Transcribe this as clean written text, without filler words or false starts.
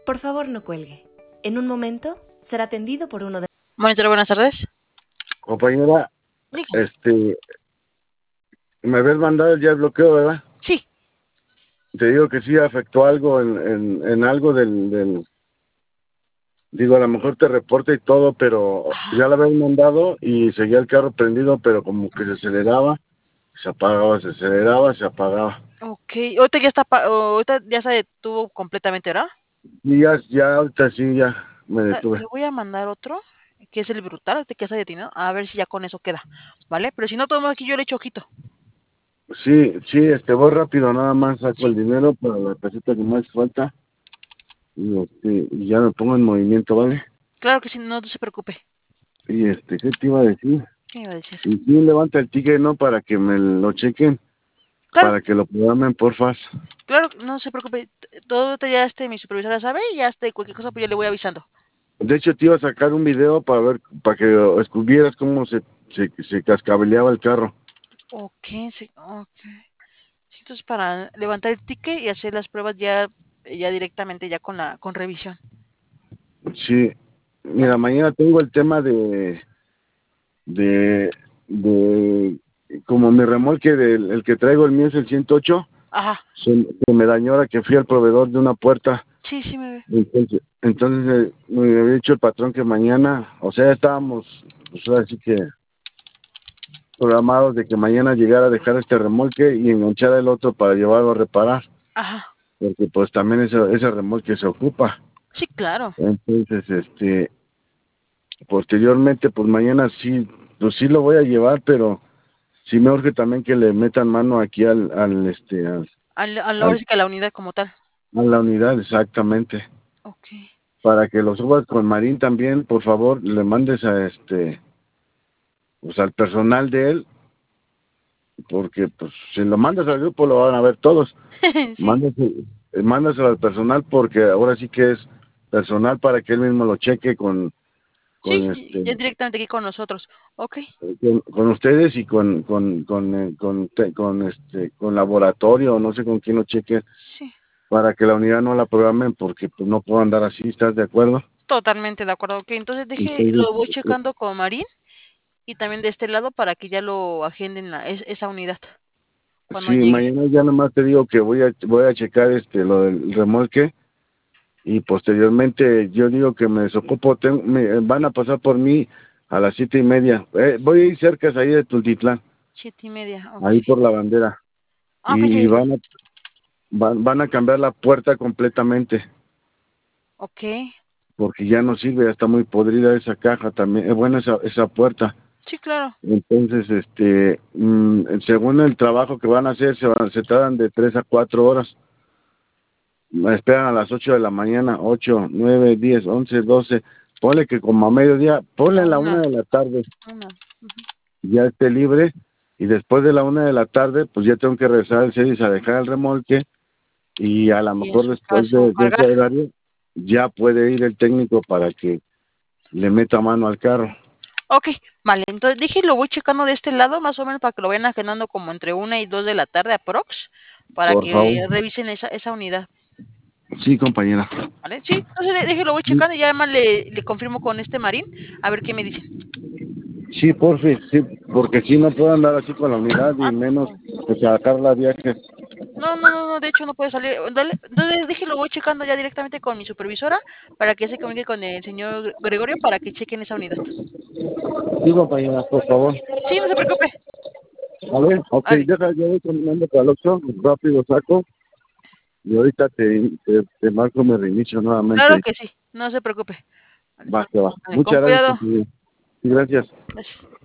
Por favor, no cuelgue. En un momento será atendido por uno de... Monitor, buenas tardes. Compañera, Diga. me habías mandado ya el bloqueo, ¿verdad? Sí. Te digo que sí afectó algo en algo digo, a lo mejor te reporta y todo, pero ya lo habían mandado y seguía el carro prendido, pero como que se aceleraba, se apagaba, se aceleraba, se apagaba. Ok. Ahorita ya está, ahorita ya se detuvo completamente, ¿verdad? Y ya ahorita sí, ya me detuve. Le voy a mandar otro, que es el brutal, este que está detenido, a ver si ya con eso queda, ¿vale? Pero si no, todo aquí yo le echo ojito. Sí, voy rápido, nada más saco el Sí. dinero para la caseta que más falta y ya me pongo en movimiento, ¿vale? Claro que sí, no se preocupe. ¿Qué te iba a decir? ¿Qué me iba a decir? Y sí, levanta el ticket, ¿no? Para que me lo chequen, Claro, para que lo programen, porfa. claro, no se preocupe. Todo ya mi supervisora sabe y ya cualquier cosa pues yo le voy avisando. De hecho, te iba a sacar un video para ver, para que vieras cómo se cascabeleaba el carro. Ok, sí, ok. Sí, entonces para levantar el ticket y hacer las pruebas ya directamente ya con revisión. Sí, ¿Vale? mira, mañana tengo el tema de como mi remolque el que traigo, el mío es el 108, Ajá. se me dañó ahora que fui al proveedor de una puerta. Sí, sí me ve. Entonces me había dicho el patrón que mañana, o sea, estábamos, pues ahora sí que programados de que mañana llegara a dejar este remolque y enganchar el otro para llevarlo a reparar, Ajá. porque pues también ese remolque se ocupa. Sí, claro. Entonces, posteriormente, pues mañana sí, pues sí lo voy a llevar, pero sí me urge también que le metan mano aquí Ahora sí que a la unidad como tal. a la unidad, exactamente, Ok. para que lo subas con Marín también, por favor, le mandes a pues al personal de él, porque pues si lo mandas al grupo lo van a ver todos. Sí. Mándaselo al personal porque ahora sí que es personal para que él mismo lo cheque con Sí, ya directamente aquí con nosotros. Ok. con ustedes y con laboratorio, no sé con quién lo cheque, Sí. para que la unidad no la programen porque pues no puedo andar así, ¿estás de acuerdo? Totalmente de acuerdo. Ok, entonces Entonces, lo voy checando con Marín y también de este lado para que ya lo agenden esa unidad sí, cuando llegue. mañana ya nomás te digo que voy a checar lo del remolque y posteriormente yo digo que me desocupo, van a pasar por mí a las 7:30. Voy a ir cerca ahí de Tultitlán, 7:30. Ok. ahí por la bandera, Ah, ok, y sí. van a cambiar la puerta completamente, Ok. porque ya no sirve, ya está muy podrida esa caja también, es buena esa puerta. Sí, claro. Entonces, según el trabajo que van a hacer, se tardan de 3 a 4 horas. Me esperan a las 8 de la mañana, 8, 9, 10, 11, 12. Ponle que como a mediodía, ponle La a la una. 1 de la tarde, Una. ya esté libre. Y después de la 1 de la tarde, pues ya tengo que regresar al servicio a dejar el remolque. Y a lo Y en mejor su después caso, de ese cargar. horario, ya puede ir el técnico para que le meta mano al carro. Ok, vale. Entonces dije, lo voy checando de este lado, más o menos para que lo vayan agendando como entre 1 y 2 de la tarde aprox, para Por favor. que revisen esa unidad. Sí, compañera. ¿Vale? Sí, entonces dije, lo voy checando y ya además le confirmo con este Marín, a ver qué me dice. Sí, por fin, sí, porque si no puedo andar así con la unidad y Ah, menos no. que sacarla viaje. No, de hecho no puede salir. Entonces dije, lo voy checando ya directamente con mi supervisora para que se comunique con el señor Gregorio para que chequen esa unidad. Sí, compañera, por favor. Sí, no se preocupe. A ver, ok, Vale, deja, yo voy caminando para el Oxxo, rápido saco y ahorita te marco, me reinicio claro nuevamente. que sí, no se preocupe. Vale, Va, que va. vale, con Muchas gracias, cuidado. compañera. Sí, gracias. Gracias.